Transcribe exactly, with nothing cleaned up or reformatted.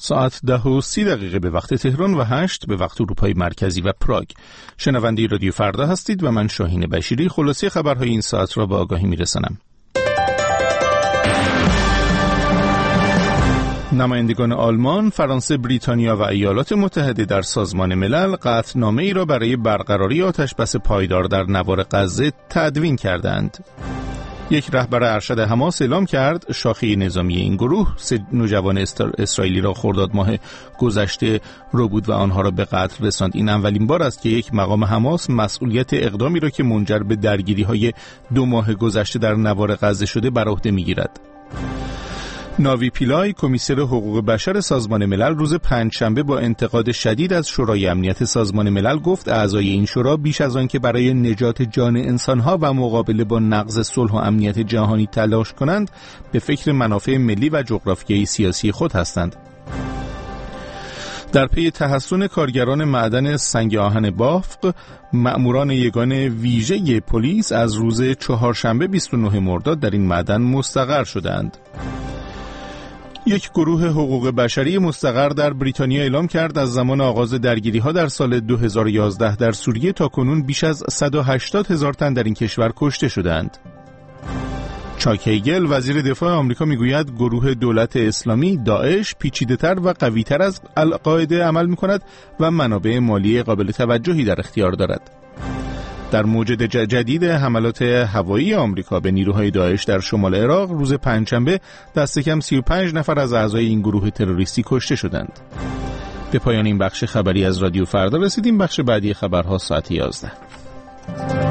ساعت ده و سی دقیقه به وقت تهران و هشت به وقت اروپای مرکزی و پراگ. شنونده رادیو فردا هستید و من شاهین بشیری خلاصه خبرهای این ساعت را به آگاهی میرسانم. نمایندگان آلمان، فرانسه، بریتانیا و ایالات متحده در سازمان ملل قطعنامه‌ای را برای برقراری آتشبس پایدار در نوار غزه تدوین کردند. یک رهبر ارشد حماس اعلام کرد شاخه نظامی این گروه سه نوجوان اسرائیلی را خرداد ماه گذشته رو بود و آنها را به قتل رساند. این اولین بار است که یک مقام حماس مسئولیت اقدامی را که منجر به درگیری‌های دو ماه گذشته در نوار غزه شده بر عهده می‌گیرد. ناوی پیلای، کمیسر حقوق بشر سازمان ملل، روز پنجشنبه با انتقاد شدید از شورای امنیت سازمان ملل گفت اعضای این شورا بیش از آن که برای نجات جان انسانها و مقابله با نقض صلح و امنیت جهانی تلاش کنند، به فکر منافع ملی و جغرافیایی سیاسی خود هستند. در پی تحسن کارگران معدن سنگ آهن بافق، مأموران یگان ویژه پلیس از روز چهارشنبه بیست و نه مرداد در این معدن مستقر شدند. یک گروه حقوق بشری مستقر در بریتانیا اعلام کرد از زمان آغاز درگیری‌ها در سال دو هزار و یازده در سوریه تا کنون بیش از صد و هشتاد هزار تن در این کشور کشته شدند. چاک هیگل، وزیر دفاع آمریکا، میگوید گروه دولت اسلامی داعش پیچیده‌تر و قوی‌تر از القاعده عمل می‌کند و منابع مالی قابل توجهی در اختیار دارد. در موج جدید حملات هوایی آمریکا به نیروهای داعش در شمال عراق روز پنجشنبه دست کم سی و پنج نفر از اعضای این گروه تروریستی کشته شدند. به پایان این بخش خبری از رادیو فردا رسیدیم. بخش بعدی خبرها ساعت یازده.